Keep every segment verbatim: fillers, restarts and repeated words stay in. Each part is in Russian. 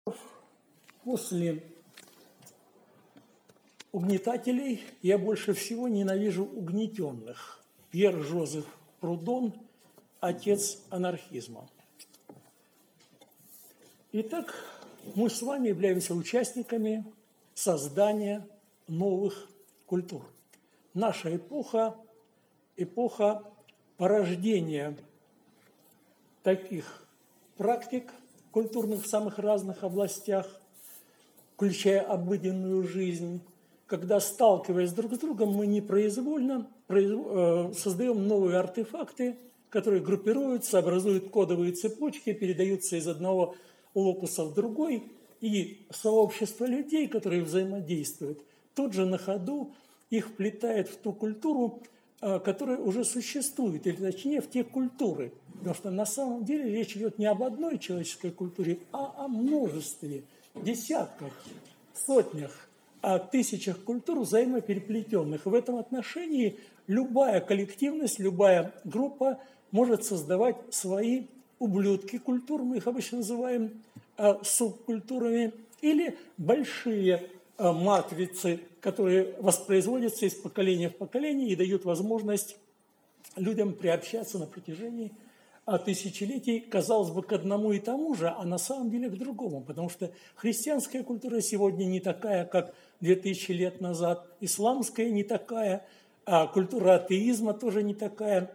После угнетателей я больше всего ненавижу угнетенных. Пьер Жозеф Прудон – отец анархизма. Итак, мы с вами являемся участниками создания новых культур. Наша эпоха – эпоха порождения таких практик культурных в самых разных областях, включая обыденную жизнь, когда, сталкиваясь друг с другом, мы непроизвольно создаем новые артефакты, которые группируются, образуют кодовые цепочки, передаются из одного локуса в другой, и сообщество людей, которые взаимодействуют, тут же на ходу их вплетает в ту культуру, которая уже существует, или точнее в те культуры. Потому что на самом деле речь идет не об одной человеческой культуре, а о множестве, десятках, сотнях, о тысячах культур взаимопереплетенных. В этом отношении любая коллективность, любая группа может создавать свои ублюдки культур, мы их обычно называем субкультурами, или большие матрицы, которые воспроизводятся из поколения в поколение и дают возможность людям приобщаться на протяжении тысячелетий, казалось бы, к одному и тому же, а на самом деле к другому, потому что христианская культура сегодня не такая, как две тысячи лет назад, исламская не такая, а культура атеизма тоже не такая.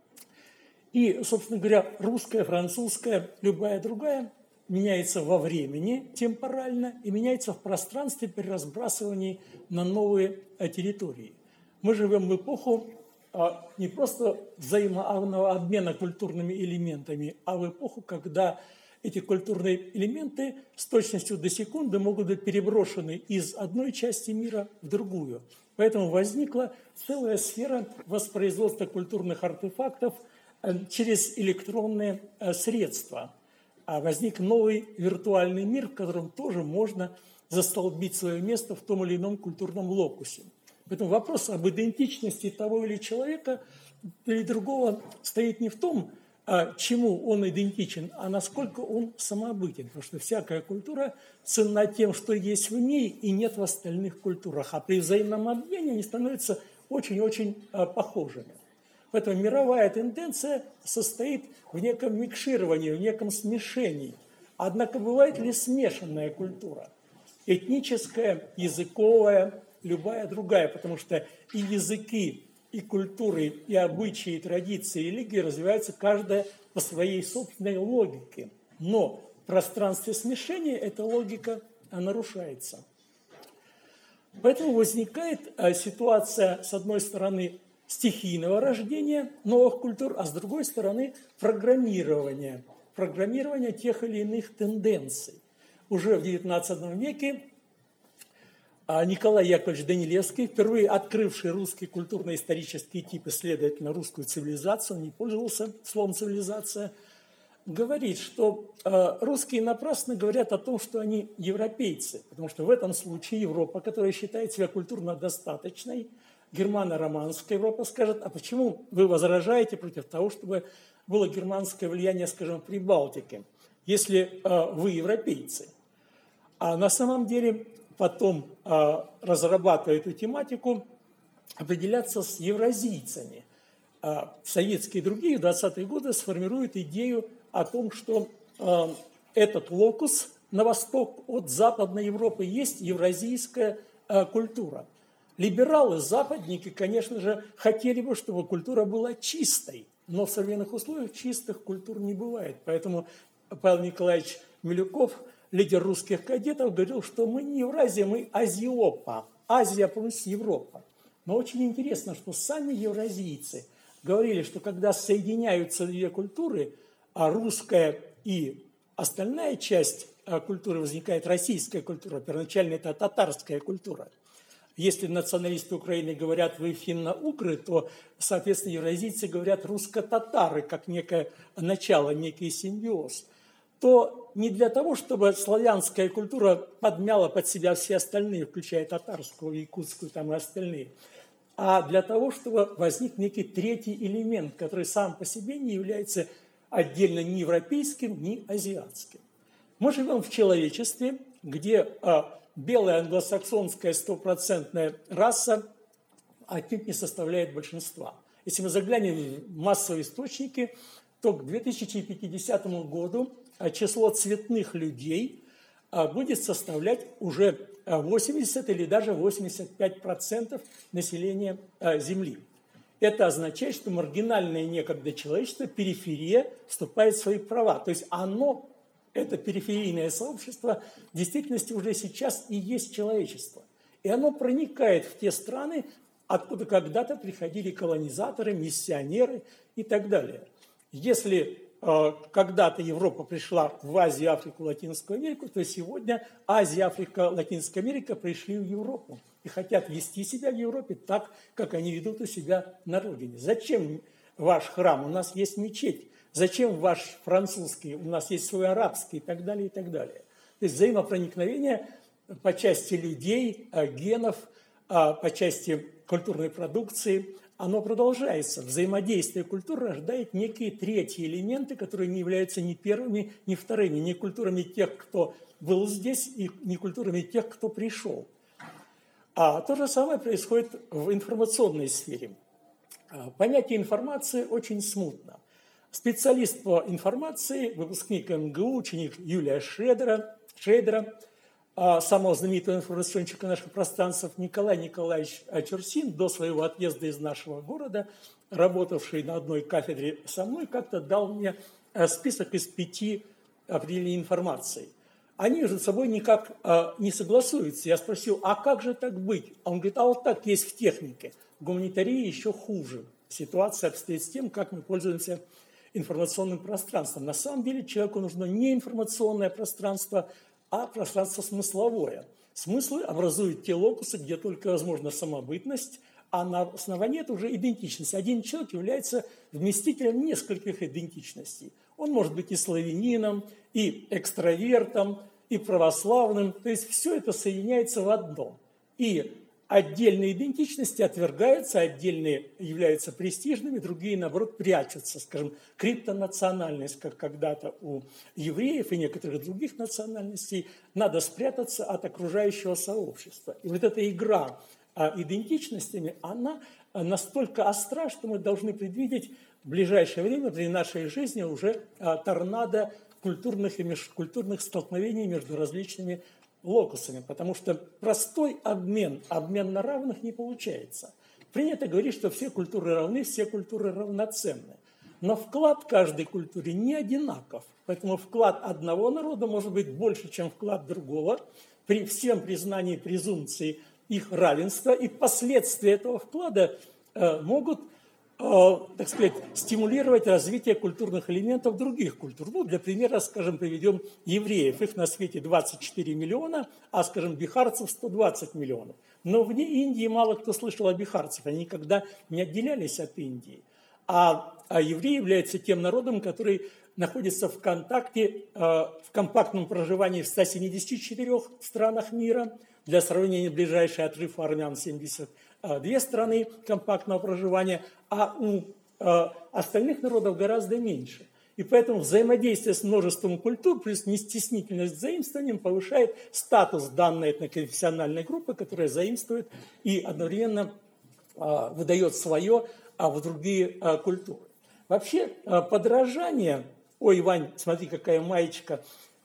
И, собственно говоря, русская, французская, любая другая меняется во времени темпорально и меняется в пространстве при разбрасывании на новые территории. Мы живем в эпоху не просто взаимообменного обмена культурными элементами, а в эпоху, когда эти культурные элементы с точностью до секунды могут быть переброшены из одной части мира в другую. Поэтому возникла целая сфера воспроизводства культурных артефактов через электронные средства. А возник новый виртуальный мир, в котором тоже можно застолбить свое место в том или ином культурном локусе. Поэтому вопрос об идентичности того или человека или другого стоит не в том, чему он идентичен, а насколько он самобытен. Потому что всякая культура ценна тем, что есть в ней и нет в остальных культурах. А при взаимном обмене они становятся очень-очень похожими. Поэтому мировая тенденция состоит в неком микшировании, в неком смешении. Однако бывает ли смешанная культура? Этническая, языковая, любая другая, потому что и языки, и культуры, и обычаи, и традиции, и религии развиваются каждая по своей собственной логике. Но в пространстве смешения эта логика нарушается. Поэтому возникает ситуация, с одной стороны, стихийного рождения новых культур, а с другой стороны программирования, программирования тех или иных тенденций. Уже в девятнадцатом веке Николай Яковлевич Данилевский, впервые открывший русский культурно-исторический тип, и, следовательно, русскую цивилизацию, он не пользовался словом «цивилизация», говорит, что русские напрасно говорят о том, что они европейцы, потому что в этом случае Европа, которая считает себя культурно достаточной, германо-романская Европа скажет: а почему вы возражаете против того, чтобы было германское влияние, скажем, в Прибалтике, если э, вы европейцы? А на самом деле потом, э, разрабатывая эту тематику, определяться с евразийцами. Э, советские и другие в двадцатые годы сформируют идею о том, что э, этот локус на восток от Западной Европы есть евразийская э, культура. Либералы, западники, конечно же, хотели бы, чтобы культура была чистой, но в современных условиях чистых культур не бывает. Поэтому Павел Николаевич Милюков, лидер русских кадетов, говорил, что мы не Евразия, мы Азиопа. Азия плюс Европа. Но очень интересно, что сами евразийцы говорили, что когда соединяются две культуры, а русская и остальная часть культуры, возникает российская культура, первоначально это татарская культура. Если националисты Украины говорят «вы финно-угры», то, соответственно, евразийцы говорят «русско-татары», как некое начало, некий симбиоз. То не для того, чтобы славянская культура подмяла под себя все остальные, включая татарскую, якутскую там и остальные, а для того, чтобы возник некий третий элемент, который сам по себе не является отдельно ни европейским, ни азиатским. Мы живем в человечестве, где а, белая англосаксонская стопроцентная раса отнюдь не составляет большинства. Если мы заглянем в массовые источники, то к две тысячи пятидесятому году число цветных людей будет составлять уже восемьдесят или даже восемьдесят пять процентов населения Земли. Это означает, что маргинальное некогда человечество, периферия, вступает в свои права. То есть оно, это периферийное сообщество, в действительности уже сейчас и есть человечество. И оно проникает в те страны, откуда когда-то приходили колонизаторы, миссионеры и так далее. Если э, когда-то Европа пришла в Азию, Африку, Латинскую Америку, то сегодня Азия, Африка, Латинская Америка пришли в Европу и хотят вести себя в Европе так, как они ведут у себя на родине. Зачем ваш храм? У нас есть мечеть. Зачем ваш французский? У нас есть свой арабский и так далее, и так далее. То есть взаимопроникновение по части людей, генов, по части культурной продукции, оно продолжается. Взаимодействие культуры рождает некие третьи элементы, которые не являются ни первыми, ни вторыми, не культурами тех, кто был здесь, и не культурами тех, кто пришел. А то же самое происходит в информационной сфере. Понятие информации очень смутно. Специалист по информации, выпускник эм гэ у, ученик Юлия Шредера, Шредера, самого знаменитого информационщика наших пространств Николай Николаевич Чурсин, до своего отъезда из нашего города, работавший на одной кафедре со мной, как-то дал мне список из пяти определений информации. Они между собой никак не согласуются. Я спросил, а как же так быть? Он говорит, а вот так есть в технике. В гуманитарии еще хуже. Ситуация обстоит с тем, как мы пользуемся информационным пространством. На самом деле человеку нужно не информационное пространство, а пространство смысловое. Смыслы образуют те локусы, где только возможна самобытность, а на основании этого уже идентичность. Один человек является вместителем нескольких идентичностей. Он может быть и славянином, и экстравертом, и православным. То есть все это соединяется в одном. И отдельные идентичности отвергаются, отдельные являются престижными, другие, наоборот, прячутся. Скажем, криптонациональность, как когда-то у евреев и некоторых других национальностей, надо спрятаться от окружающего сообщества. И вот эта игра идентичностями, она настолько остра, что мы должны предвидеть в ближайшее время при нашей жизни уже торнадо культурных и межкультурных столкновений между различными локусами, потому что простой обмен, обмен на равных не получается. Принято говорить, что все культуры равны, все культуры равноценны. Но вклад каждой культуре не одинаков. Поэтому вклад одного народа может быть больше, чем вклад другого, при всем признании презумпции их равенства, и последствия этого вклада э, могут, э, так сказать, стимулировать развитие культурных элементов других культур. Ну, для примера, скажем, приведем евреев. Их на свете двадцать четыре миллиона, а, скажем, бихарцев сто двадцать миллионов. Но вне Индии мало кто слышал о бихарцах. Они никогда не отделялись от Индии. А, а евреи являются тем народом, который находится в контакте, э, в компактном проживании в ста семидесяти четырёх странах мира. Для сравнения, ближайший отрыв у армян семьдесят две страны компактного проживания, а у э, остальных народов гораздо меньше. И поэтому взаимодействие с множеством культур плюс нестеснительность с заимствованием повышает статус данной этноконфессиональной группы, которая заимствует и одновременно э, выдает свое а в другие э, культуры. Вообще э, подражание, ой, Вань, смотри, какая маечка,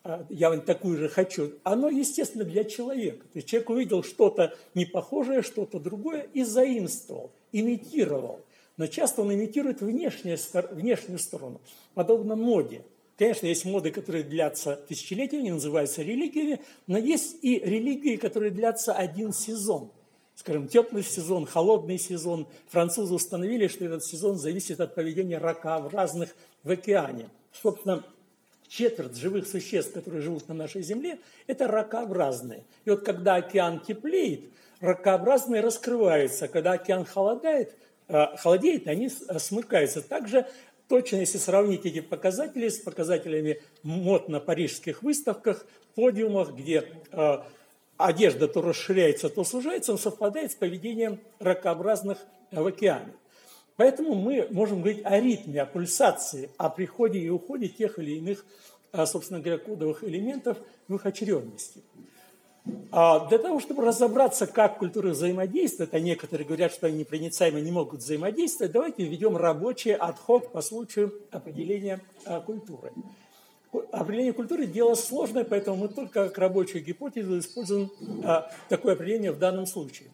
я вот такую же хочу, оно естественно для человека. То есть человек увидел что-то непохожее, что-то другое и заимствовал, имитировал. Но часто он имитирует внешнюю, внешнюю сторону, подобно моде. Конечно, есть моды, которые длятся тысячелетиями, называются религиями, но есть и религии, которые длятся один сезон. Скажем, теплый сезон, холодный сезон. Французы установили, что этот сезон зависит от поведения ракообразных в океане. Собственно, четверть живых существ, которые живут на нашей Земле, это ракообразные. И вот когда океан теплеет, ракообразные раскрываются. Когда океан холодает, холодеет, они смыкаются. Также точно, если сравнить эти показатели с показателями мод на парижских выставках, подиумах, где э, одежда то расширяется, то сужается, он совпадает с поведением ракообразных в океане. Поэтому мы можем говорить о ритме, о пульсации, о приходе и уходе тех или иных собственно говоря, кодовых элементов в их очередности. А для того, чтобы разобраться, как культуры взаимодействуют, а некоторые говорят, что они непроницаемо не могут взаимодействовать, давайте введем рабочее ад-хок по случаю определения культуры. Определение культуры – дело сложное, поэтому мы только как рабочую гипотезу используем такое определение в данном случае.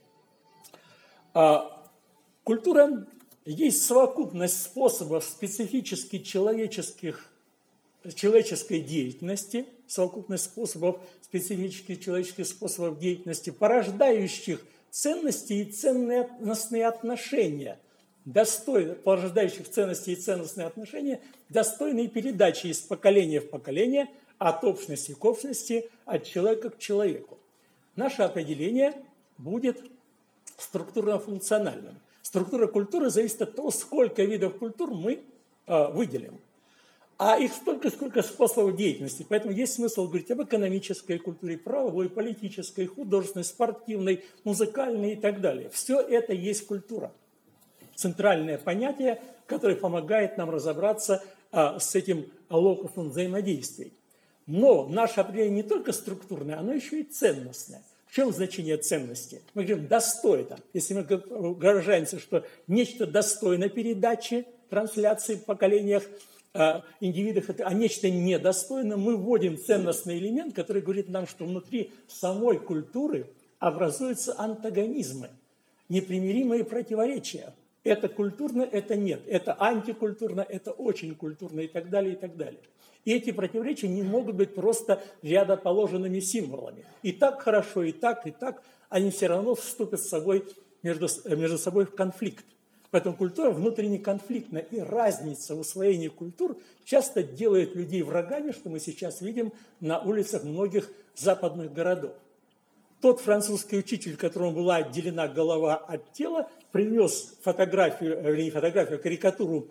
Культура есть совокупность способов специфически человеческих, человеческой деятельности, совокупность способов, специфических человеческих способов деятельности, порождающих ценности и ценностные отношения, достойные, порождающих ценности и ценностные отношения, достойные передачи из поколения в поколение, от общности к общности, от человека к человеку. Наше определение будет структурно-функциональным. Структура культуры зависит от того, сколько видов культур мы э, выделим. А их столько, сколько способов деятельности. Поэтому есть смысл говорить об экономической культуре, правовой, политической, художественной, спортивной, музыкальной и так далее. Все это есть культура. Центральное понятие, которое помогает нам разобраться а, с этим локусом взаимодействий. Но наше определение не только структурное, оно еще и ценностное. В чем значение ценности? Мы говорим «достойно». Если мы выражаемся, что нечто достойно передачи, трансляции в поколениях, индивидов, а нечто недостойно, мы вводим ценностный элемент, который говорит нам, что внутри самой культуры образуются антагонизмы, непримиримые противоречия. Это культурно, это нет. Это антикультурно, это очень культурно и так далее, и так далее. И эти противоречия не могут быть просто рядоположенными символами. И так хорошо, и так, и так, они все равно вступят с собой, между, между собой в конфликт. Поэтому культура внутренне конфликтна, и разница в усвоении культур часто делает людей врагами, что мы сейчас видим на улицах многих западных городов. Тот французский учитель, которому была отделена голова от тела, принес фотографию, вернее, не фотографию, а карикатуру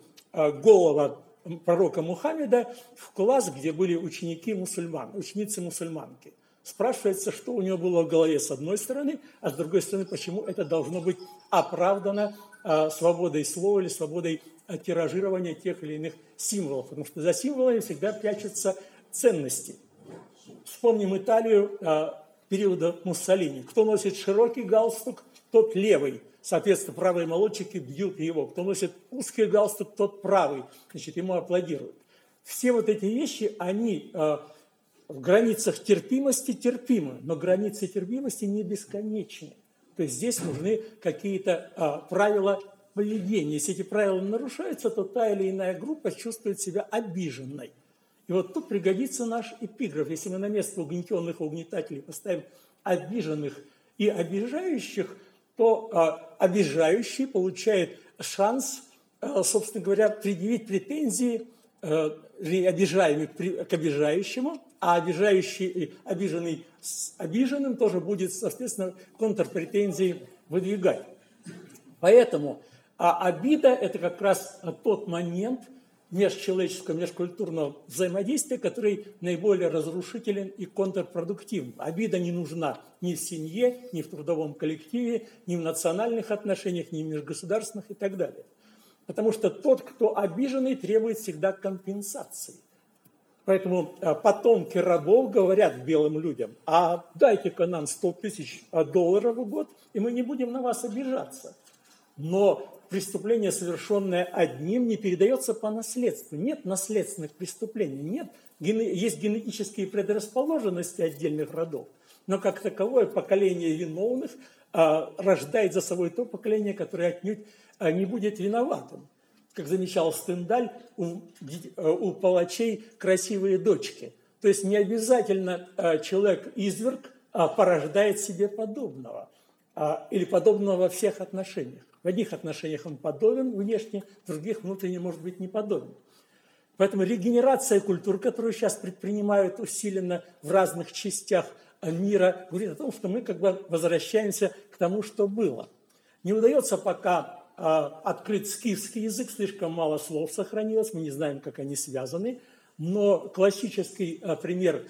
голова пророка Мухаммеда в класс, где были ученики мусульман, ученицы мусульманки. Спрашивается, что у него было в голове с одной стороны, а с другой стороны, почему это должно быть оправдано а, свободой слова или свободой а, тиражирования тех или иных символов. Потому что за символами всегда прячутся ценности. Вспомним Италию а, периода Муссолини. Кто носит широкий галстук, тот левый. Соответственно, правые молодчики бьют его. Кто носит узкий галстук, тот правый. Значит, ему аплодируют. Все вот эти вещи, они... А, в границах терпимости терпимы, но границы терпимости не бесконечны. То есть здесь нужны какие-то а, правила поведения. Если эти правила нарушаются, то та или иная группа чувствует себя обиженной. И вот тут пригодится наш эпиграф. Если мы на место угнетенных и угнетателей поставим обиженных и обижающих, то а, обижающий получает шанс, а, собственно говоря, предъявить претензии а, обижаемый к обижающему, а обижающий, обиженный с обиженным тоже будет, соответственно, контрпретензии выдвигать. Поэтому а обида – это как раз тот момент межчеловеческого, межкультурного взаимодействия, который наиболее разрушителен и контрпродуктивен. Обида не нужна ни в семье, ни в трудовом коллективе, ни в национальных отношениях, ни в межгосударственных и так далее. Потому что тот, кто обиженный, требует всегда компенсации. Поэтому потомки рабов говорят белым людям: а дайте-ка нам сто тысяч долларов в год, и мы не будем на вас обижаться. Но преступление, совершенное одним, не передается по наследству. Нет наследственных преступлений, нет. Есть генетические предрасположенности отдельных родов, но как таковое поколение виновных а, рождает за собой то поколение, которое отнюдь а, не будет виноватым. Как замечал Стендаль, у, у палачей красивые дочки. То есть не обязательно а, человек-изверг а, порождает себе подобного, а, или подобного во всех отношениях. В одних отношениях он подобен внешне, в других внутренне может быть не подобен. Поэтому регенерация культур, которую сейчас предпринимают усиленно в разных частях мира, говорит о том, что мы как бы возвращаемся к тому, что было. Не удается пока открыть скифский язык, слишком мало слов сохранилось, мы не знаем, как они связаны, но классический пример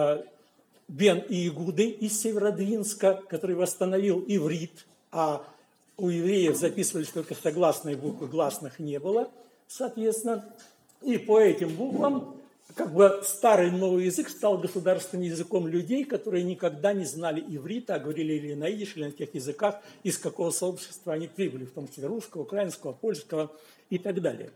Бен и Игуды из Северодвинска, который восстановил иврит, а у евреев записывались только согласные буквы, гласных не было, соответственно, и по этим буквам как бы старый новый язык стал государственным языком людей, которые никогда не знали иврита, а говорили или на идиш, или на тех языках, из какого сообщества они прибыли, в том числе русского, украинского, польского и так далее.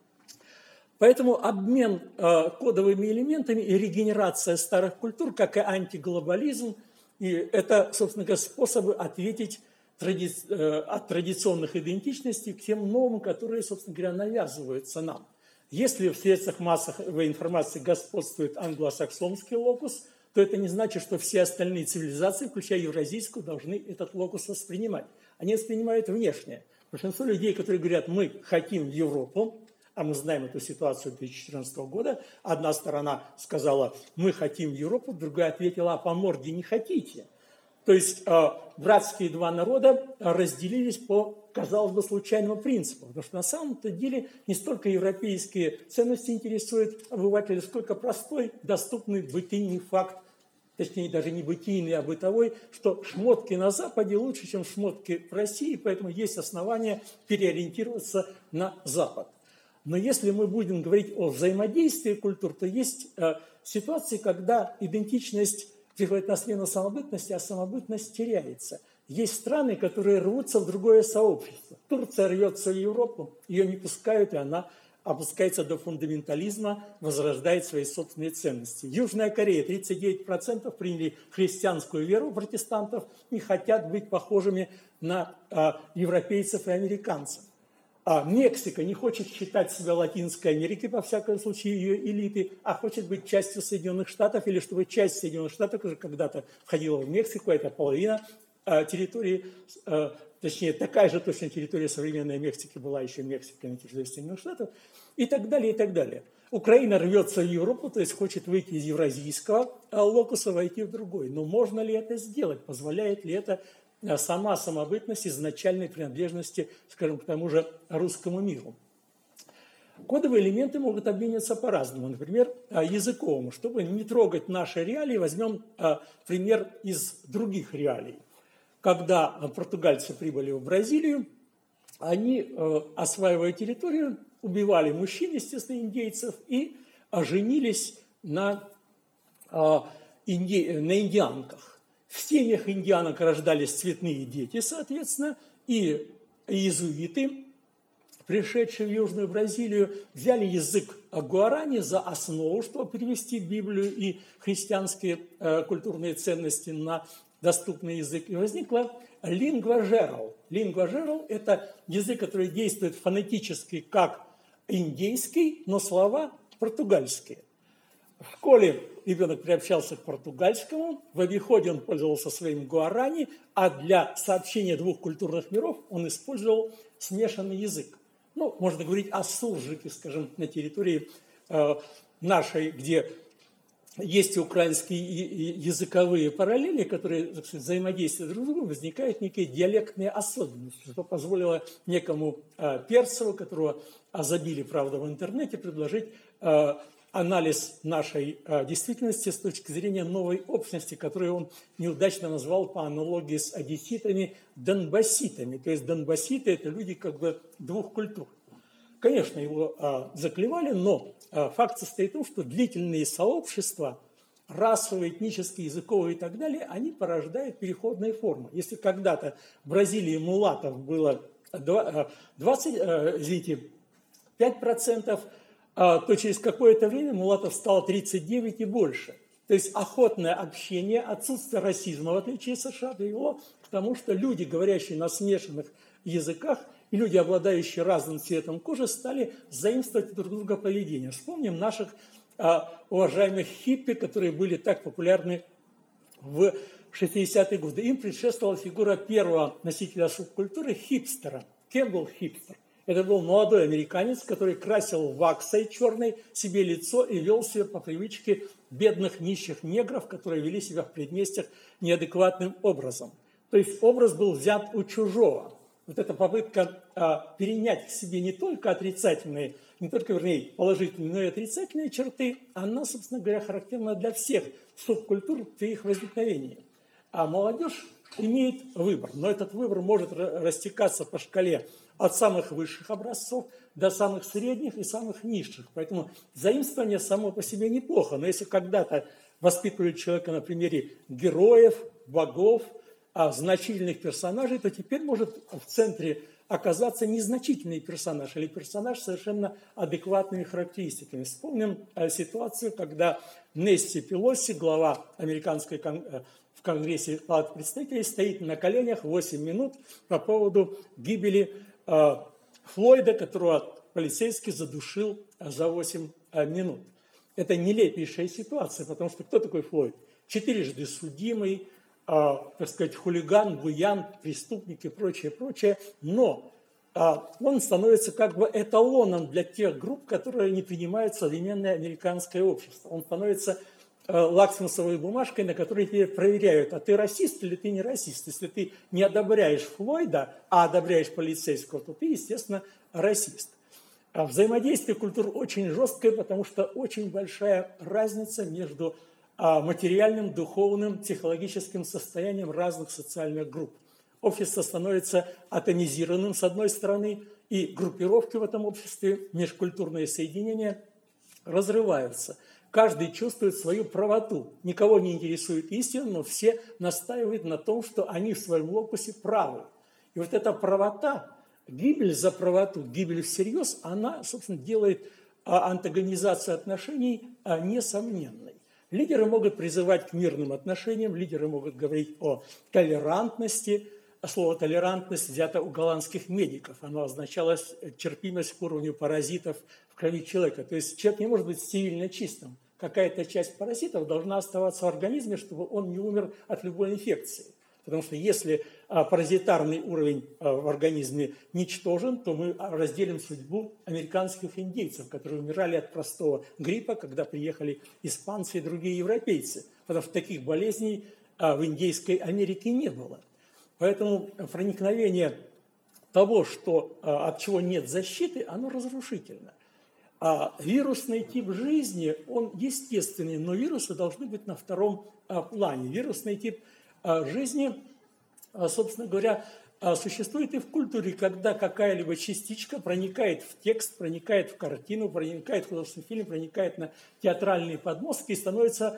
Поэтому обмен э, кодовыми элементами и регенерация старых культур, как и антиглобализм, и это, собственно говоря, способы ответить тради... э, от традиционных идентичностей к тем новым, которые, собственно говоря, навязываются нам. Если в средствах массовой информации господствует англосаксонский локус, то это не значит, что все остальные цивилизации, включая евразийскую, должны этот локус воспринимать. Они воспринимают внешнее. Большинство людей, которые говорят, мы хотим Европу, а мы знаем эту ситуацию две тысячи четырнадцатого года, одна сторона сказала, мы хотим Европу, другая ответила, а по морде не хотите. То есть э, братские два народа разделились по, казалось бы, случайному принципу. Потому что на самом-то деле не столько европейские ценности интересуют обывателя, сколько простой, доступный бытийный факт, точнее даже не бытийный, а бытовой, что шмотки на Западе лучше, чем шмотки в России, поэтому есть основания переориентироваться на Запад. Но если мы будем говорить о взаимодействии культур, то есть э, ситуации, когда идентичность приходит на смену самобытности, а самобытность теряется. Есть страны, которые рвутся в другое сообщество. Турция рвется в Европу, ее не пускают, и она опускается до фундаментализма, возрождает свои собственные ценности. Южная Корея, тридцать девять процентов приняли христианскую веру протестантов и хотят быть похожими на э, европейцев и американцев. А Мексика не хочет считать себя Латинской Америкой, во всяком случае, ее элиты, а хочет быть частью Соединенных Штатов, или чтобы часть Соединенных Штатов уже когда-то входила в Мексику, это половина а, территории, а, точнее, такая же точно территория современной Мексики была еще Мексика на территории Соединенных Штатов, и так далее, и так далее. Украина рвется в Европу, то есть хочет выйти из евразийского локуса, войти в другой. Но можно ли это сделать? Позволяет ли это сама самобытность изначальной принадлежности, скажем, к тому же русскому миру? Кодовые элементы могут обмениваться по-разному. Например, языковому. Чтобы не трогать наши реалии, возьмем пример из других реалий. Когда португальцы прибыли в Бразилию, они, осваивая территорию, убивали мужчин, естественно, индейцев, и женились на, инди... на индианках. В семьях индианок рождались цветные дети, соответственно, и иезуиты, пришедшие в Южную Бразилию, взяли язык гуарани за основу, чтобы перевести Библию и христианские э, культурные ценности на доступный язык. И возникла лингва жерал. Лингва жерал – это язык, который действует фонетически как индейский, но слова португальские. В школе ребенок приобщался к португальскому, в обиходе он пользовался своим гуарани, а для сообщения двух культурных миров он использовал смешанный язык. Ну, можно говорить о суржике, скажем, на территории э, нашей, где есть и украинские языковые параллели, которые, так сказать, взаимодействуют друг с другом, возникают некие диалектные особенности, что позволило некому э, Перцеву, которого озабили, правда, в интернете, предложить э, анализ нашей э, действительности с точки зрения новой общности, которую он неудачно назвал по аналогии с одесситами донбасситами. То есть донбасситы – это люди как бы двух культур. Конечно, его э, заклевали, но э, факт состоит в том, что длительные сообщества, расовые, этнические, языковые и так далее, они порождают переходные формы. Если когда-то в Бразилии мулатов было двадцать, э, извините, пять процентов, то через какое-то время мулатов стало тридцать девять и больше. То есть охотное общение, отсутствие расизма, в отличие от США, привело к тому, что люди, говорящие на смешанных языках, и люди, обладающие разным цветом кожи, стали заимствовать друг друга поведение. Вспомним наших а, уважаемых хиппи, которые были так популярны в шестидесятые годы. Им предшествовала фигура первого носителя субкультуры хипстера, Кэмпбелл хипстер. Это был молодой американец, который красил ваксой черной себе лицо и вел себя по привычке бедных нищих негров, которые вели себя в предместьях неадекватным образом. То есть образ был взят у чужого. Вот эта попытка а, перенять к себе не только отрицательные, не только, вернее, положительные, но и отрицательные черты, она, собственно говоря, характерна для всех субкультур при их возникновении. А молодежь имеет выбор, но этот выбор может растекаться по шкале от самых высших образцов до самых средних и самых низших. Поэтому заимствование само по себе неплохо, но если когда-то воспитывали человека на примере героев, богов, а, значительных персонажей, то теперь может в центре оказаться незначительный персонаж или персонаж с совершенно адекватными характеристиками. Вспомним а, ситуацию, когда Нэнси Пелоси, глава американской кон- в Конгрессе Палаты представителей, стоит на коленях восемь минут по поводу гибели э, Флойда, которого полицейский задушил за восемь э, минут. Это нелепейшая ситуация, потому что кто такой Флойд? Четырежды судимый, э, так сказать, хулиган, буян, преступник и прочее, прочее. Но э, он становится как бы эталоном для тех групп, которые не принимают современное американское общество. Он становится лакмусовой бумажкой, на которой тебе проверяют, а ты расист или ты не расист. Если ты не одобряешь Флойда, а одобряешь полицейского, то ты, естественно, расист. А взаимодействие культур очень жесткое, потому что очень большая разница между материальным, духовным, психологическим состоянием разных социальных групп. Общество становится атомизированным, с одной стороны, и группировки в этом обществе, межкультурные соединения разрываются. Каждый чувствует свою правоту. Никого не интересует истина, но все настаивают на том, что они в своем локусе правы. И вот эта правота, гибель за правоту, гибель всерьез, она, собственно, делает антагонизацию отношений несомненной. Лидеры могут призывать к мирным отношениям, лидеры могут говорить о толерантности. Слово «толерантность» взято у голландских медиков. Оно означало терпимость к уровню паразитов в крови человека. То есть человек не может быть стерильно чистым. Какая-то часть паразитов должна оставаться в организме, чтобы он не умер от любой инфекции. Потому что если паразитарный уровень в организме ничтожен, то мы разделим судьбу американских индейцев, которые умирали от простого гриппа, когда приехали испанцы и другие европейцы. Потому что таких болезней в индейской Америке не было. Поэтому проникновение того, что, от чего нет защиты, оно разрушительно. А вирусный тип жизни, он естественный, но вирусы должны быть на втором плане. Вирусный тип жизни, собственно говоря, существует и в культуре, когда какая-либо частичка проникает в текст, проникает в картину, проникает в художественный фильм, проникает на театральные подмостки и становится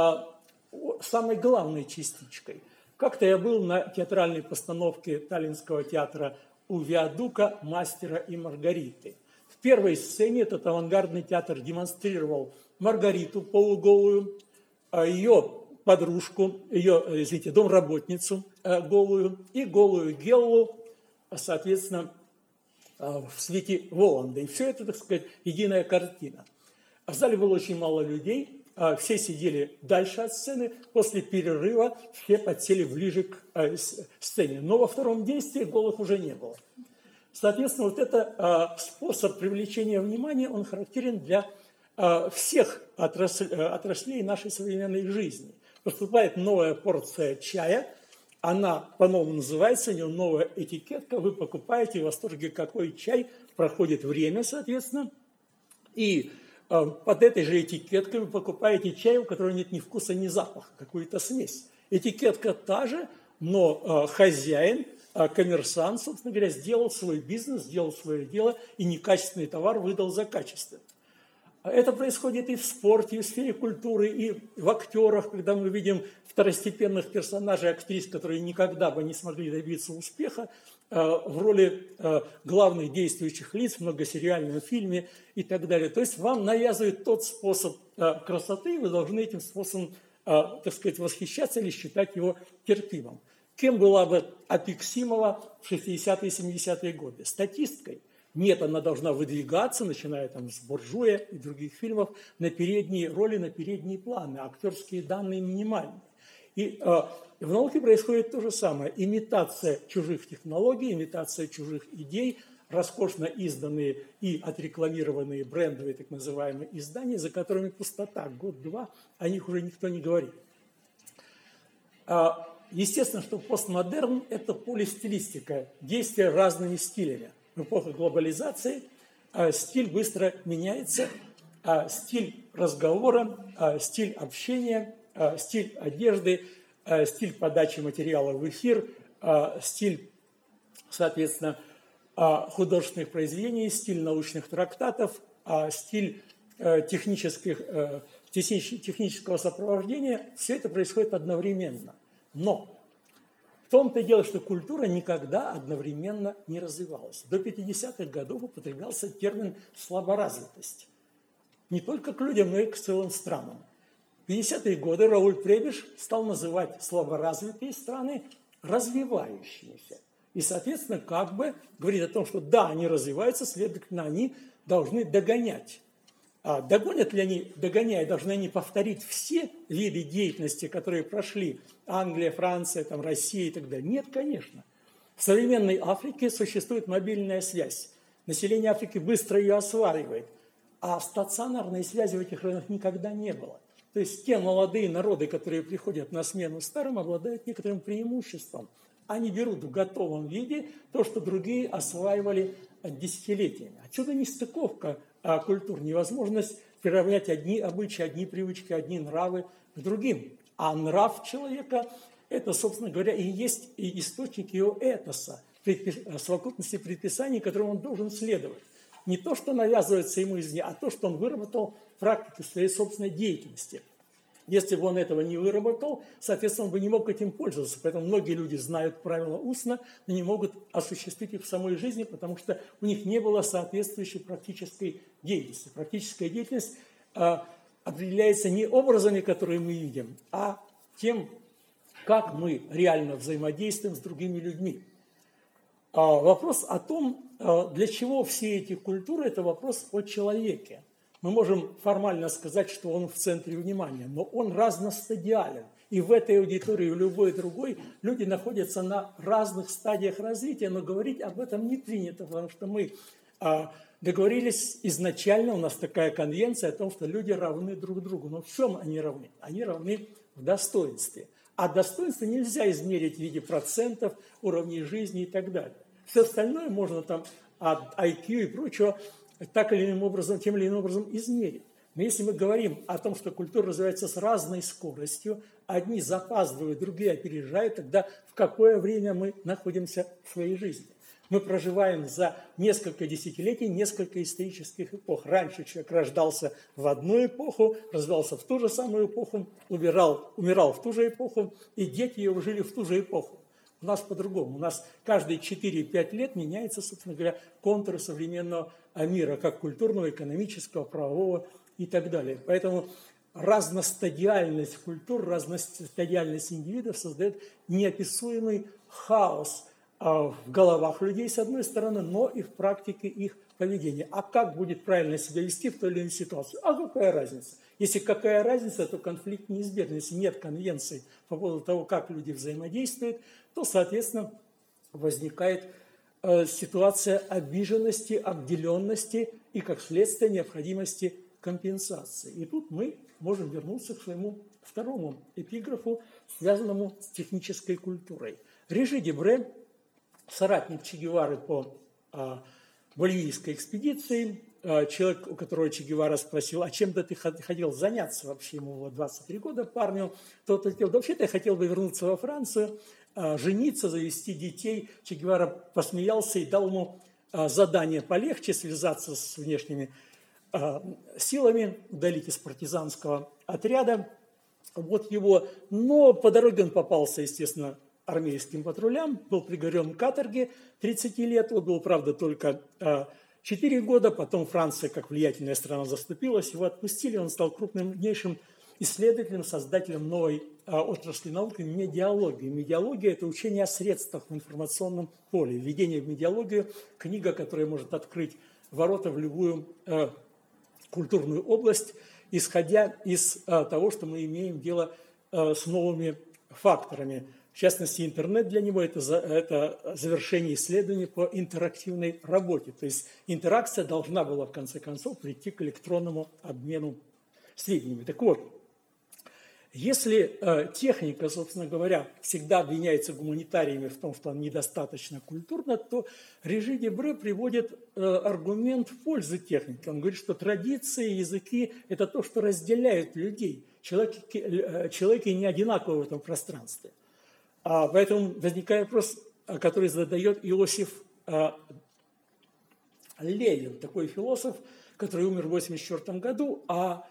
самой главной частичкой. Как-то я был на театральной постановке Таллинского театра у Виадука «Мастера и Маргариты». В первой сцене этот авангардный театр демонстрировал Маргариту полуголую, ее подружку, ее, извините, домработницу голую и голую Геллу, соответственно, в свете Воланда. И все это, так сказать, единая картина. В зале было очень мало людей. Все сидели дальше от сцены. После перерыва все подсели ближе к сцене. Но во втором действии голых уже не было. Соответственно, вот этот способ привлечения внимания, он характерен для всех отраслей нашей современной жизни. Поступает новая порция чая, она по-новому называется, у нее новая этикетка, вы покупаете, в восторге какой чай, проходит время, соответственно, и под этой же этикеткой вы покупаете чай, у которого нет ни вкуса, ни запаха, какую-то смесь. Этикетка та же, но хозяин, коммерсант, собственно говоря, сделал свой бизнес, сделал свое дело и некачественный товар выдал за качественный. Это происходит и в спорте, и в сфере культуры, и в актерах, когда мы видим второстепенных персонажей, актрис, которые никогда бы не смогли добиться успеха в роли главных действующих лиц в многосериальном фильме и так далее. То есть вам навязывают тот способ красоты, и вы должны этим способом, так сказать, восхищаться или считать его терпимым. Кем была бы Апексимова в шестидесятые и семидесятые годы? Статисткой? Нет, она должна выдвигаться, начиная там с «Буржуя» и других фильмов, на передние роли, на передние планы. Актерские данные минимальные. И э, в науке происходит то же самое. Имитация чужих технологий, имитация чужих идей, роскошно изданные и отрекламированные брендовые так называемые издания, за которыми пустота. Год-два, о них уже никто не говорит. Естественно, что постмодерн – это полистилистика, действие разными стилями. В эпоху глобализации стиль быстро меняется, стиль разговора, стиль общения, стиль одежды, стиль подачи материала в эфир, стиль, соответственно, художественных произведений, стиль научных трактатов, стиль технических, технического сопровождения. Все это происходит одновременно. Но в том-то и дело, что культура никогда одновременно не развивалась. До пятидесятых годов употреблялся термин «слаборазвитость». Не только к людям, но и к целым странам. В пятидесятые годы Рауль Пребиш стал называть слаборазвитые страны развивающимися. И, соответственно, как бы говорит о том, что да, они развиваются, следовательно, они должны догонять. А догонят ли они, догоняя, должны они повторить все виды деятельности, которые прошли Англия, Франция, там, Россия и так далее? Нет, конечно. В современной Африке существует мобильная связь. Население Африки быстро ее осваивает. А стационарной связи в этих районах никогда не было. То есть те молодые народы, которые приходят на смену старым, обладают некоторым преимуществом. Они берут в готовом виде то, что другие осваивали десятилетиями. Отсюда нестыковка а культур, невозможность приравнять одни обычаи, одни привычки, одни нравы к другим. А нрав человека – это, собственно говоря, и есть и источник его этоса, совокупности предписаний, которым он должен следовать. Не то, что навязывается ему извне, а то, что он выработал в практике своей собственной деятельности. Если бы он этого не выработал, соответственно, он бы не мог этим пользоваться. Поэтому многие люди знают правила устно, но не могут осуществить их в самой жизни, потому что у них не было соответствующей практической деятельности. Практическая деятельность э, определяется не образами, которые мы видим, а тем, как мы реально взаимодействуем с другими людьми. А вопрос о том, для чего все эти культуры, это вопрос о человеке. Мы можем формально сказать, что он в центре внимания, но он разностадиален. И в этой аудитории, и в любой другой, люди находятся на разных стадиях развития, но говорить об этом не принято, потому что мы а, договорились изначально, у нас такая конвенция о том, что люди равны друг другу. Но в чем они равны? Они равны в достоинстве. А достоинство нельзя измерить в виде процентов, уровней жизни и так далее. Все остальное можно там от ай кью и прочего так или иным образом, тем или иным образом измерить. Но если мы говорим о том, что культура развивается с разной скоростью, одни запаздывают, другие опережают, тогда в какое время мы находимся в своей жизни? Мы проживаем за несколько десятилетий, несколько исторических эпох. Раньше человек рождался в одну эпоху, развивался в ту же самую эпоху, умирал, умирал в ту же эпоху, и дети его жили в ту же эпоху. У нас по-другому. У нас каждые четыре-пять лет меняется, собственно говоря, контур современного мира, как культурного, экономического, правового и так далее. Поэтому разностадиальность культур, разностадиальность индивидов создает неописуемый хаос в головах людей, с одной стороны, но и в практике их поведения. А как будет правильно себя вести в той или иной ситуации? А какая разница? Если какая разница, то конфликт неизбежен. Если нет конвенции по поводу того, как люди взаимодействуют, то, соответственно, возникает э, ситуация обиженности, обделенности и, как следствие, необходимости компенсации. И тут мы можем вернуться к своему второму эпиграфу, связанному с технической культурой. Режи Дебре, соратник Че Гевары по э, боливийской экспедиции, человек, у которого Че Гевара спросил, а чем-то ты хотел заняться вообще, ему было двадцать три года парню, тот ответил, да вообще-то я хотел бы вернуться во Францию, жениться, завести детей. Че Гевара посмеялся и дал ему задание полегче, связаться с внешними силами, удалить из партизанского отряда. Вот его, но по дороге он попался, естественно, армейским патрулям, был приговорен к каторге тридцати лет, он был, правда, только четыре года, потом Франция, как влиятельная страна, заступилась, его отпустили, он стал крупнейшим исследователем, создателем новой а, отрасли науки медиологии. Медиология – это учение о средствах в информационном поле. Введение в медиологию – книга, которая может открыть ворота в любую а, культурную область, исходя из а, того, что мы имеем дело а, с новыми факторами. В частности, интернет для него это, за, это завершение исследований по интерактивной работе. То есть интеракция должна была, в конце концов, прийти к электронному обмену сведениями. Так вот, если э, техника, собственно говоря, всегда обвиняется гуманитариями в том, что она недостаточно культурна, то Режи Дебре приводит э, аргумент в пользу техники. Он говорит, что традиции, языки – это то, что разделяет людей. Человеки, человеки не одинаковы в этом пространстве. А поэтому возникает вопрос, который задает Иосиф а, Ленин, такой философ, который умер в восемьдесят четвёртом году, а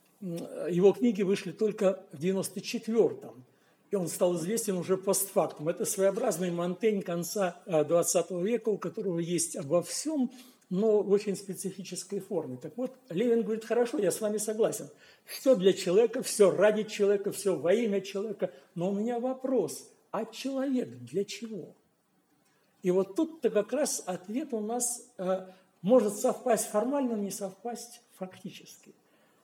его книги вышли только в девяносто четвёртом. И он стал известен уже постфактум. Это своеобразный Монтень конца двадцатого века, у которого есть обо всем, но в очень специфической форме. Так вот, Ленин говорит: хорошо, я с вами согласен. Все для человека, все ради человека, все во имя человека. Но у меня вопрос: а человек для чего? И вот тут-то как раз ответ у нас э, может совпасть формально, не совпасть фактически.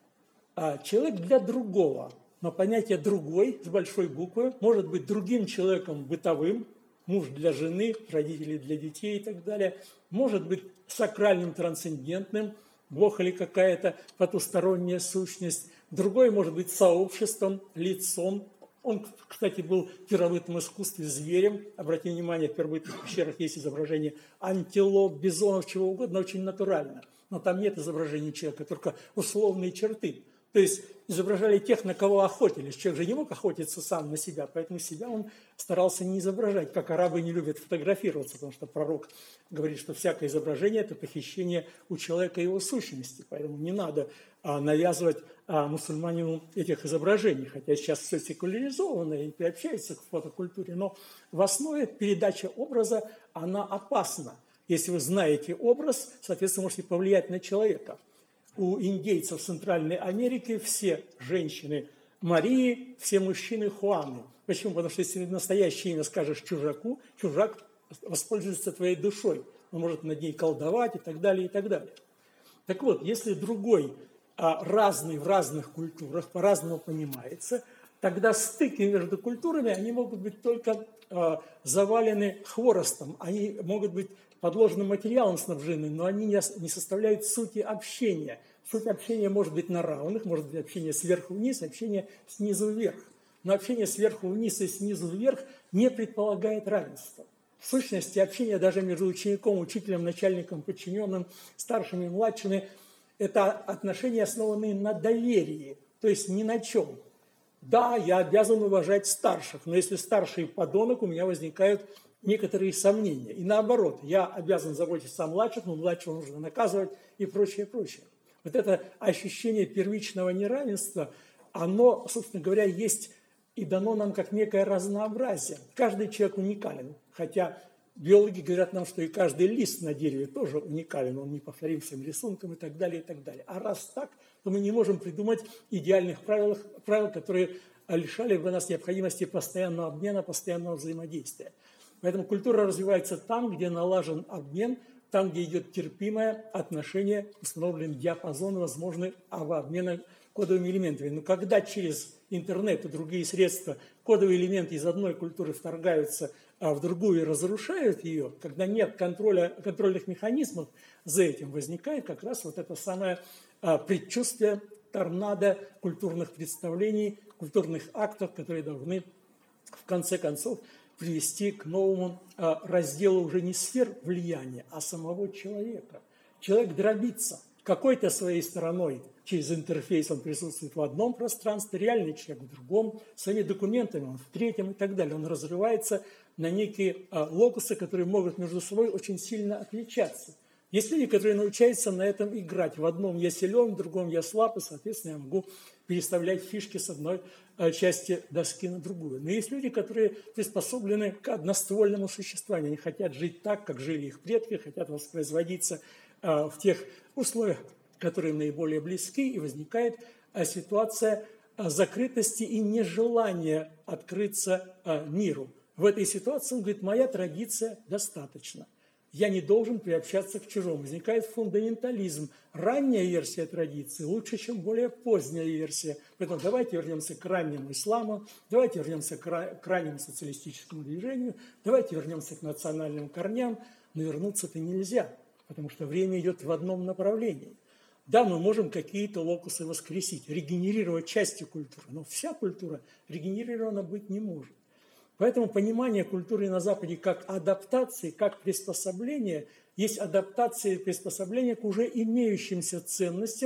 А человек для другого. Но понятие «другой» с большой буквы может быть другим человеком бытовым, муж для жены, родители для детей и так далее, может быть сакральным, трансцендентным, Бог или какая-то потусторонняя сущность, другой может быть сообществом, лицом. Он, кстати, был в первобытном искусстве зверем. Обратите внимание, в первобытных пещерах есть изображение антилоп, бизонов, чего угодно, очень натурально. Но там нет изображения человека, только условные черты. То есть изображали тех, на кого охотились. Человек же не мог охотиться сам на себя, поэтому себя он старался не изображать, как арабы не любят фотографироваться, потому что пророк говорит, что всякое изображение – это похищение у человека его сущности. Поэтому не надо а, навязывать а, мусульманину этих изображений, хотя сейчас все секуляризовано и приобщается к фотокультуре, но в основе передача образа, она опасна. Если вы знаете образ, соответственно, можете повлиять на человека. У индейцев Центральной Америки все женщины Марии, все мужчины Хуаны. Почему? Потому что если настоящее имя скажешь чужаку, чужак воспользуется твоей душой. Он может над ней колдовать и так далее, и так далее. Так вот, если другой а, разный в разных культурах, по-разному понимается, тогда стыки между культурами, они могут быть только а, завалены хворостом, они могут быть подложным материалом снабжены, но они не составляют сути общения. Суть общения может быть на равных, может быть общение сверху вниз, общение снизу вверх. Но общение сверху вниз и снизу вверх не предполагает равенства. В сущности, общение даже между учеником, учителем, начальником, подчиненным, старшими и младшими – это отношения, основанные на доверии, то есть ни на чем. Да, я обязан уважать старших, но если старший подонок, у меня возникают некоторые сомнения. И наоборот, я обязан заботиться о младших, но младшего нужно наказывать и прочее, прочее. Вот это ощущение первичного неравенства, оно, собственно говоря, есть и дано нам как некое разнообразие. Каждый человек уникален, хотя биологи говорят нам, что и каждый лист на дереве тоже уникален, он не повторим всем рисункам и так далее, и так далее. А раз так, то мы не можем придумать идеальных правил, правил, которые лишали бы нас необходимости постоянного обмена, постоянного взаимодействия. Поэтому культура развивается там, где налажен обмен, там, где идет терпимое отношение, установлен диапазон возможный обмена кодовыми элементами. Но когда через интернет и другие средства кодовые элементы из одной культуры вторгаются а в другую и разрушают ее, когда нет контроля, контрольных механизмов, за этим возникает как раз вот это самое а, предчувствие торнадо культурных представлений, культурных актов, которые должны в конце концов привести к новому а, разделу уже не сфер влияния, а самого человека. Человек дробится какой-то своей стороной, через интерфейс он присутствует в одном пространстве, реальный человек в другом, своими документами он в третьем и так далее. Он разрывается на некие а, локусы, которые могут между собой очень сильно отличаться. Есть люди, которые научаются на этом играть. В одном я силен, в другом я слаб, и, соответственно, я могу переставлять фишки с одной а, части доски на другую. Но есть люди, которые приспособлены к одноствольному существованию. Они хотят жить так, как жили их предки, хотят воспроизводиться а, в тех условиях, которые наиболее близки, и возникает а, ситуация а, закрытости и нежелания открыться а, миру. В этой ситуации он говорит: моя традиция достаточно. Я не должен приобщаться к чужому. Возникает фундаментализм. Ранняя версия традиции лучше, чем более поздняя версия. Поэтому давайте вернемся к раннему исламу, давайте вернемся к раннему социалистическому движению, давайте вернемся к национальным корням. Но вернуться-то нельзя, потому что время идет в одном направлении. Да, мы можем какие-то локусы воскресить, регенерировать части культуры, но вся культура регенерирована быть не может. Поэтому понимание культуры на Западе как адаптации, как приспособления, есть адаптация и приспособление к уже имеющимся ценностям,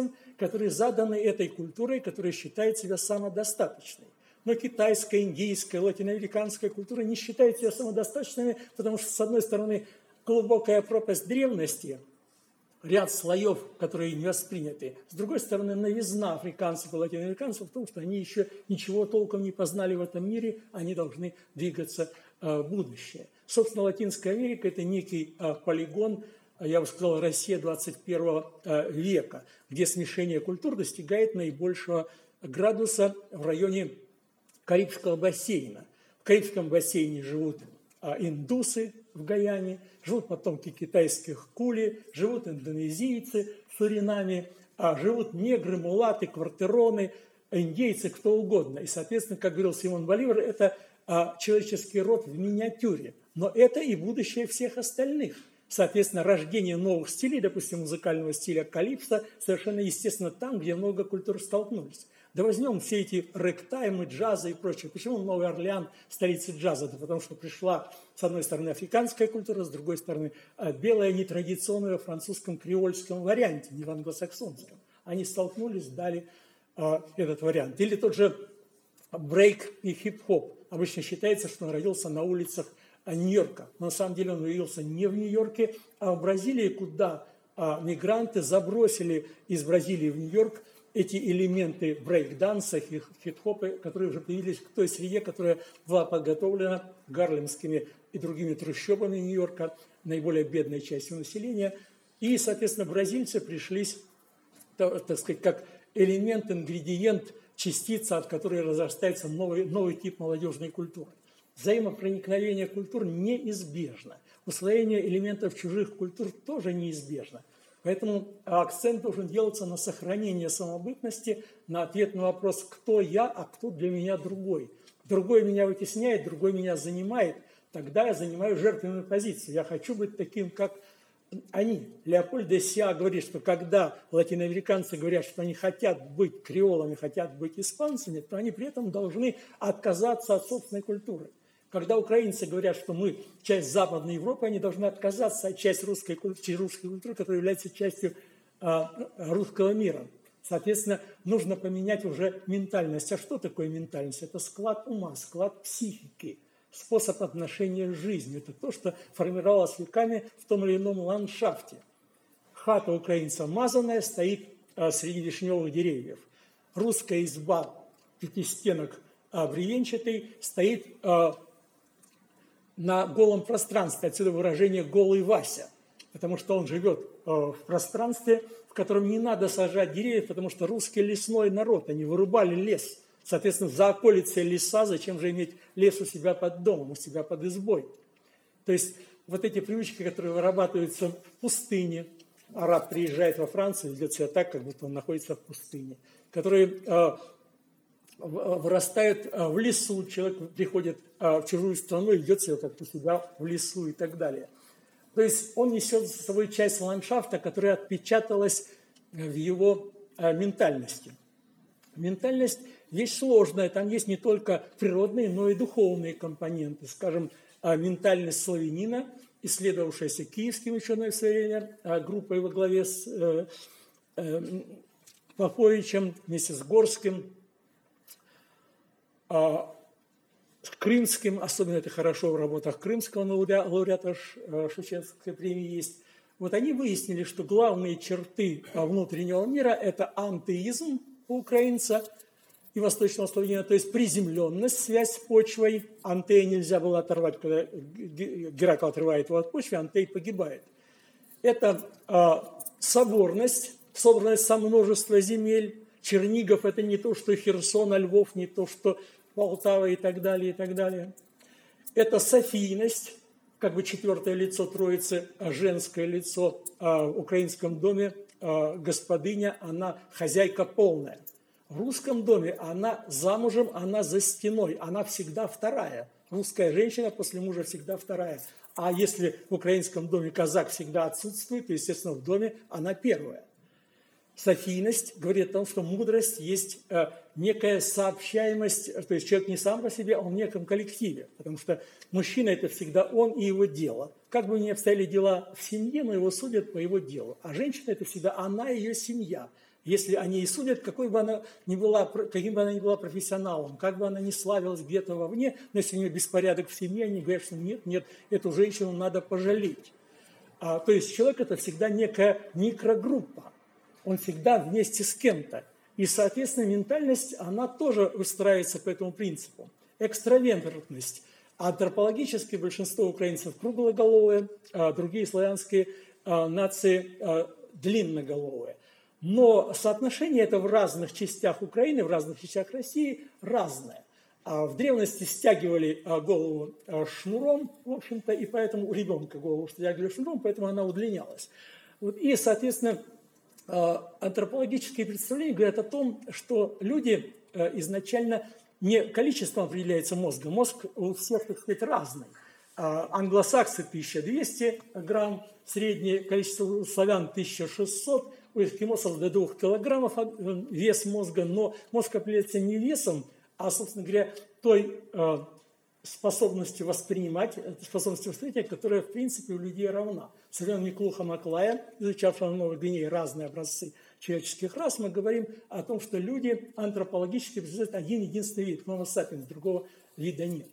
которые заданы этой культурой, которая считает себя самодостаточной. Но китайская, индийская, латиноамериканская культура не считают себя самодостаточными, потому что, с одной стороны, глубокая пропасть древности, ряд слоев, которые не восприняты. С другой стороны, новизна африканцев и латиноамериканцев в том, что они еще ничего толком не познали в этом мире, они должны двигаться в будущее. Собственно, Латинская Америка – это некий полигон, я бы сказал, Россия двадцать первого века, где смешение культур достигает наибольшего градуса в районе Карибского бассейна. В Карибском бассейне живут индусы в Гаяне, живут потомки китайских кули, живут индонезийцы в Суринаме, живут негры, мулаты, квартероны, индейцы, кто угодно. И, соответственно, как говорил Симон Боливар, это человеческий род в миниатюре. Но это и будущее всех остальных. Соответственно, рождение новых стилей, допустим, музыкального стиля калипсо, совершенно естественно там, где много культур столкнулись. Да возьмем все эти рэктаймы, джазы и прочее. Почему Новый Орлеан столица джаза? Да потому что пришла, с одной стороны, африканская культура, с другой стороны, белая, нетрадиционная в французском креольском варианте, не в англосаксонском. Они столкнулись, дали э, этот вариант. Или тот же брейк и хип-хоп. Обычно считается, что он родился на улицах Нью-Йорка. Но на самом деле он родился не в Нью-Йорке, а в Бразилии, куда а, мигранты забросили из Бразилии в Нью-Йорк эти элементы брейк-данса, хип-хопа, которые уже появились в той среде, которая была подготовлена гарлемскими и другими трущобами Нью-Йорка, наиболее бедной частью населения. И, соответственно, бразильцы пришлись, так, так сказать, как элемент, ингредиент, частица, от которой разрастается новый, новый тип молодежной культуры. Взаимопроникновение культур неизбежно. Усвоение элементов чужих культур тоже неизбежно. Поэтому акцент должен делаться на сохранение самобытности, на ответ на вопрос «кто я, а кто для меня другой?». Другой меня вытесняет, другой меня занимает, тогда я занимаю жертвенную позицию. Я хочу быть таким, как они. Леопольд де Сиа говорит, что когда латиноамериканцы говорят, что они хотят быть креолами, хотят быть испанцами, то они при этом должны отказаться от собственной культуры. Когда украинцы говорят, что мы часть Западной Европы, они должны отказаться от части русской культуры, русской культуры, которая является частью а, русского мира. Соответственно, нужно поменять уже ментальность. А что такое ментальность? Это склад ума, склад психики, способ отношения к жизни. Это то, что формировалось веками в том или ином ландшафте. Хата украинца мазаная стоит а, среди вишневых деревьев. Русская изба, пятистенок а, бревенчатый, стоит а, на голом пространстве. Отсюда выражение «голый Вася», потому что он живет э, в пространстве, в котором не надо сажать деревья, потому что русский лесной народ, они вырубали лес. Соответственно, за околицей леса, зачем же иметь лес у себя под домом, у себя под избой? То есть вот эти привычки, которые вырабатываются в пустыне, араб приезжает во Францию, ведет себя так, как будто он находится в пустыне, которые э, вырастают в лесу, человек приходит в чужую страну и ведет себя как у себя в лесу и так далее. То есть он несет за собой часть ландшафта, которая отпечаталась в его ментальности. Ментальность вещь сложная, там есть не только природные, но и духовные компоненты. Скажем, ментальность славянина, исследовавшаяся киевским ученым в свое время, группой во главе с Поповичем, вместе с Горским, с Крымским, особенно это хорошо в работах крымского лауреата Шевченковской премии есть. Вот они выяснили, что главные черты внутреннего мира – это антеизм у украинца и восточного славянина, то есть приземленность, связь с почвой. Антея нельзя было оторвать, когда Геракл отрывает его от почвы, Антей погибает. Это соборность, собранность со множества земель. Чернигов – это не то, что Херсон, а Львов, не то, что Полтава и так далее, и так далее. Это софийность, как бы четвертое лицо Троицы, женское лицо в украинском доме, господыня, она хозяйка полная. В русском доме она замужем, она за стеной, она всегда вторая. Русская женщина после мужа всегда вторая. А если в украинском доме казак всегда отсутствует, то, естественно, в доме она первая. Софийность говорит о том, что мудрость есть э, некая сообщаемость, то есть человек не сам по себе, а он в неком коллективе, потому что мужчина – это всегда он и его дело. Как бы ни обстояли дела в семье, но его судят по его делу. А женщина – это всегда она и ее семья. Если они и судят, какой бы она ни была, каким бы она ни была профессионалом, как бы она ни славилась где-то вовне, но если у нее беспорядок в семье, они говорят, что нет, нет, эту женщину надо пожалеть. А, то есть человек – это всегда некая микрогруппа, он всегда вместе с кем-то. И, соответственно, ментальность, она тоже выстраивается по этому принципу. Экстравертность. Антропологически большинство украинцев круглоголовые, а другие славянские а, нации а, длинноголовые. Но соотношение это в разных частях Украины, в разных частях России разное. А в древности стягивали голову шнуром, в общем-то, и поэтому у ребенка голову стягивали шнуром, поэтому она удлинялась. Вот. И, соответственно, антропологические представления говорят о том, что люди изначально не количеством определяется мозга. Мозг у всех, так сказать, разный. Англосаксы тысяча двести грамм, среднее количество славян тысяча шестьсот, у эскимосов до двух килограммов вес мозга, но мозг определяется не весом, а, собственно говоря, той способностью воспринимать, способностью восприятия, которая, в принципе, у людей равна. Современный Миклуха Маклая, изучавший в Новой Гвинее разные образцы человеческих рас, мы говорим о том, что люди антропологически представляют один единственный вид, Homo sapiens, другого вида нет.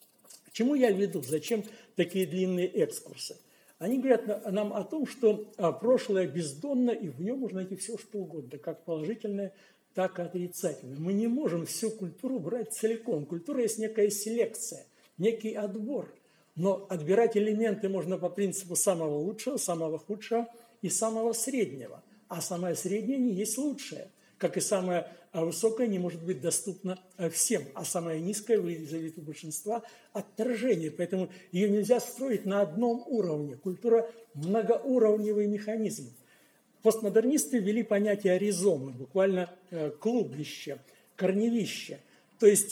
К чему я веду? Зачем такие длинные экскурсы? Они говорят нам о том, что прошлое бездонно, и в нем можно найти все, что угодно, как положительное, так и отрицательное. Мы не можем всю культуру брать целиком. Культура есть некая селекция, некий отбор. Но отбирать элементы можно по принципу самого лучшего, самого худшего и самого среднего. А самое среднее не есть лучшее. Как и самое высокое не может быть доступно всем, а самое низкое вызовет у большинства отторжение. Поэтому ее нельзя строить на одном уровне. Культура – многоуровневый механизм. Постмодернисты ввели понятие ризомы, буквально клубнище, корневище. То есть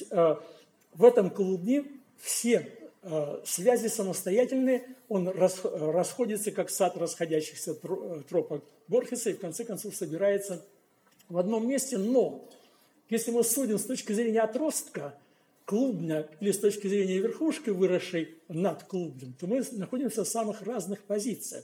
в этом клубне все связи самостоятельные, он расходится, как сад расходящихся тропок Борхеса, и в конце концов собирается в одном месте. Но если мы судим с точки зрения отростка клубня или с точки зрения верхушки, выросшей над клубнем, то мы находимся в самых разных позициях.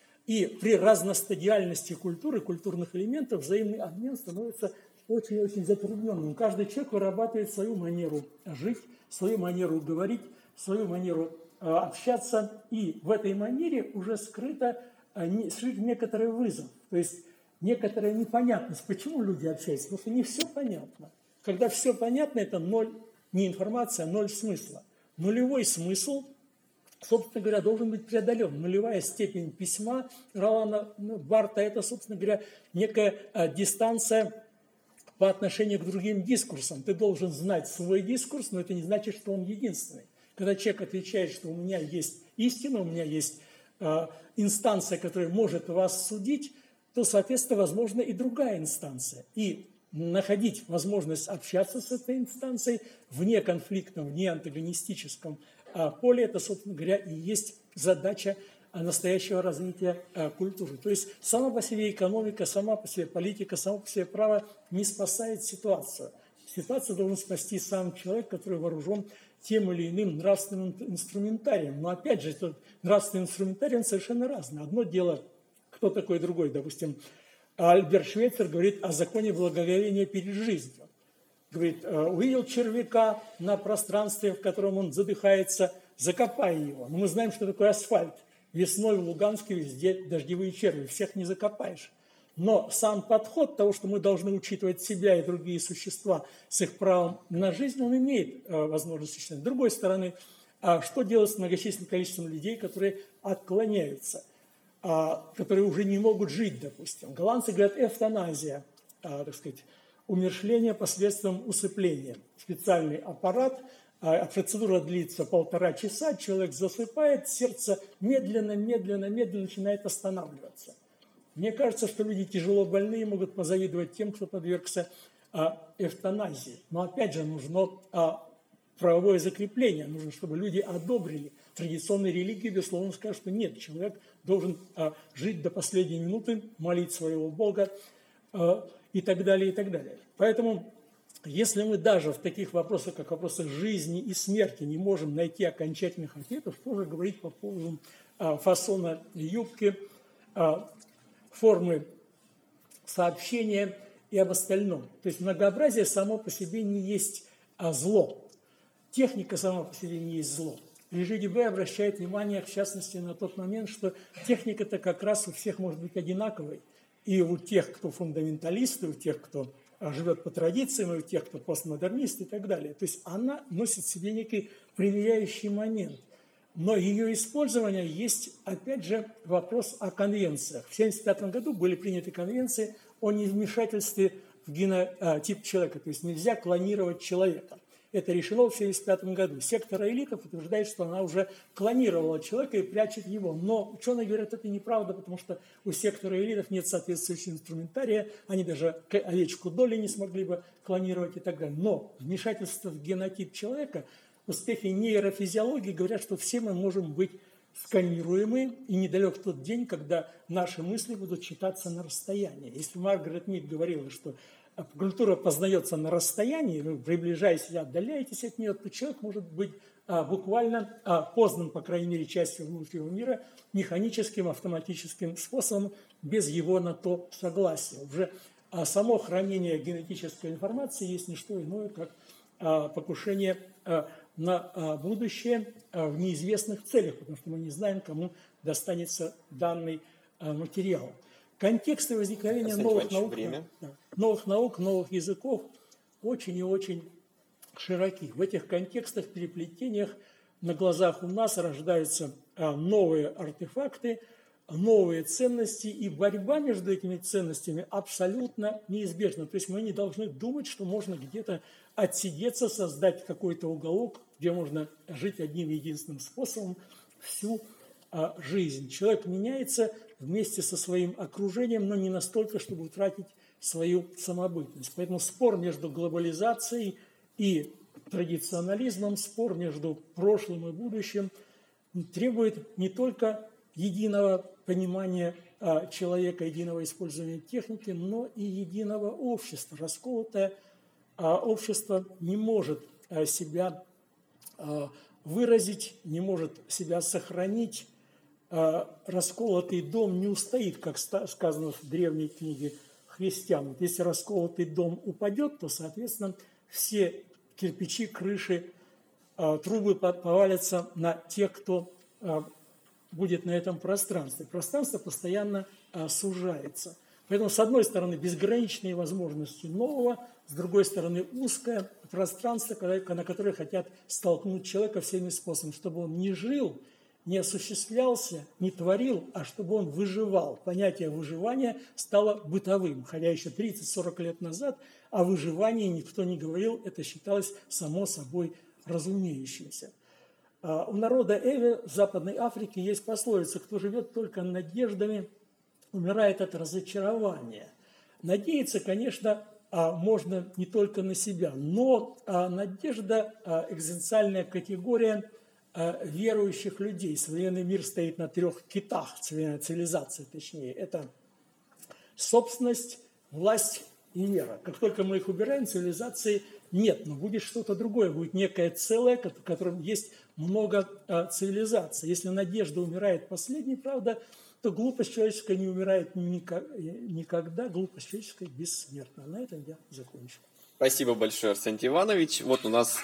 И при разностадиальности культуры, культурных элементов, взаимный обмен становится очень-очень затрудненным. Каждый человек вырабатывает свою манеру жить, свою манеру говорить, свою манеру э, общаться. И в этой манере уже скрыто, э, не, скрыт некоторый вызов. То есть некоторая непонятность. Почему люди общаются? Потому что не все понятно. Когда все понятно, это ноль, не информация, а ноль смысла. Нулевой смысл, собственно говоря, должен быть преодолен. Нулевая степень письма Ролана Барта – это, собственно говоря, некая а, дистанция по отношению к другим дискурсам. Ты должен знать свой дискурс, но это не значит, что он единственный. Когда человек отвечает, что у меня есть истина, у меня есть а, инстанция, которая может вас судить, то, соответственно, возможно и другая инстанция. И находить возможность общаться с этой инстанцией в неконфликтном, в неантагонистическом поле, это, собственно говоря, и есть задача настоящего развития культуры. То есть сама по себе экономика, сама по себе политика, сама по себе право не спасает ситуацию. Ситуацию должен спасти сам человек, который вооружен тем или иным нравственным инструментарием. Но опять же, этот нравственный инструментарий он совершенно разный. Одно дело, кто такой другой. Допустим, Альберт Швейцер говорит о законе благоговения перед жизнью. Говорит, увидел червяка на пространстве, в котором он задыхается, закопай его. Но мы знаем, что такое асфальт. Весной в Луганске везде дождевые черви, всех не закопаешь. Но сам подход того, что мы должны учитывать себя и другие существа с их правом на жизнь, он имеет возможность существовать. С другой стороны, что делать с многочисленным количеством людей, которые отклоняются, которые уже не могут жить, допустим. Голландцы говорят эвтаназия, так сказать, умерщвление посредством усыпления. Специальный аппарат, процедура длится полтора часа, человек засыпает, сердце медленно, медленно, медленно начинает останавливаться. Мне кажется, что люди тяжело больные могут позавидовать тем, кто подвергся эвтаназии. Но опять же нужно правовое закрепление, нужно, чтобы люди одобрили. Традиционные религии, безусловно, скажут, что нет, человек должен жить до последней минуты, молить своего Бога, и так далее, и так далее. Поэтому, если мы даже в таких вопросах, как вопросы жизни и смерти, не можем найти окончательных ответов, что же говорить по поводу а, фасона юбки, а, формы сообщения и об остальном. То есть многообразие само по себе не есть а, зло. Техника сама по себе не есть зло. Лежи Дюбе обращает внимание, в частности, на тот момент, что техника-то как раз у всех может быть одинаковой. И у тех, кто фундаменталисты, у тех, кто живет по традициям, и у тех, кто постмодернист и так далее. То есть она носит в себе некий примиряющий момент. Но ее использование есть, опять же, вопрос о конвенциях. В тысяча девятьсот семьдесят пятом году были приняты конвенции о невмешательстве в генотип человека. То есть нельзя клонировать человека. Это решено в тысяча девятьсот семьдесят пятом году. Сектор элитов утверждает, что она уже клонировала человека и прячет его. Но ученые говорят, это неправда, потому что у сектора элитов нет соответствующего инструментария. Они даже овечку Долли не смогли бы клонировать и так далее. Но вмешательство в генотип человека, успехи нейрофизиологии говорят, что все мы можем быть сканируемы, и недалек тот день, когда наши мысли будут читаться на расстоянии. Если Маргарет Мид говорила, что культура познается на расстоянии, вы приближаетесь и отдаляетесь от нее, то человек может быть а, буквально а, познан, по крайней мере, частью внутреннего мира механическим, автоматическим способом, без его на то согласия. Уже а, само хранение генетической информации есть не что иное, как а, покушение а, на а, будущее а, в неизвестных целях, потому что мы не знаем, кому достанется данный а, материал. Контексты возникновения новых наук, новых наук, новых языков очень и очень широки. В этих контекстах, переплетениях на глазах у нас рождаются новые артефакты, новые ценности, и борьба между этими ценностями абсолютно неизбежна. То есть мы не должны думать, что можно где-то отсидеться, создать какой-то уголок, где можно жить одним единственным способом всю жизнь. Человек меняется вместе со своим окружением, но не настолько, чтобы утратить свою самобытность. Поэтому спор между глобализацией и традиционализмом, спор между прошлым и будущим требует не только единого понимания человека, единого использования техники, но и единого общества. Расколотое общество не может себя выразить, не может себя сохранить. Расколотый дом не устоит, как сказано в древней книге христиан. Если расколотый дом упадет, то, соответственно, все кирпичи, крыши, трубы повалятся на тех, кто будет на этом пространстве. Пространство постоянно сужается. Поэтому, с одной стороны, безграничные возможности нового, с другой стороны, узкое пространство, на которое хотят столкнуть человека всеми способами, чтобы он не жил, не осуществлялся, не творил, а чтобы он выживал. Понятие выживания стало бытовым, хотя еще тридцать-сорок лет назад о выживании никто не говорил, это считалось само собой разумеющимся. У народа Эве в Западной Африке есть пословица: кто живет только надеждами, умирает от разочарования. Надеяться, конечно, можно не только на себя, но надежда – экзистенциальная категория верующих людей. Современный мир стоит на трех китах, цивилизация точнее. Это собственность, власть и вера. Как только мы их убираем, цивилизации нет, но будет что-то другое, будет некое целое, в котором есть много цивилизаций. Если надежда умирает последней, правда, то глупость человеческая не умирает никогда, глупость человеческая бессмертна. На этом я закончу. Спасибо большое, Арсентий Иванович. Вот у нас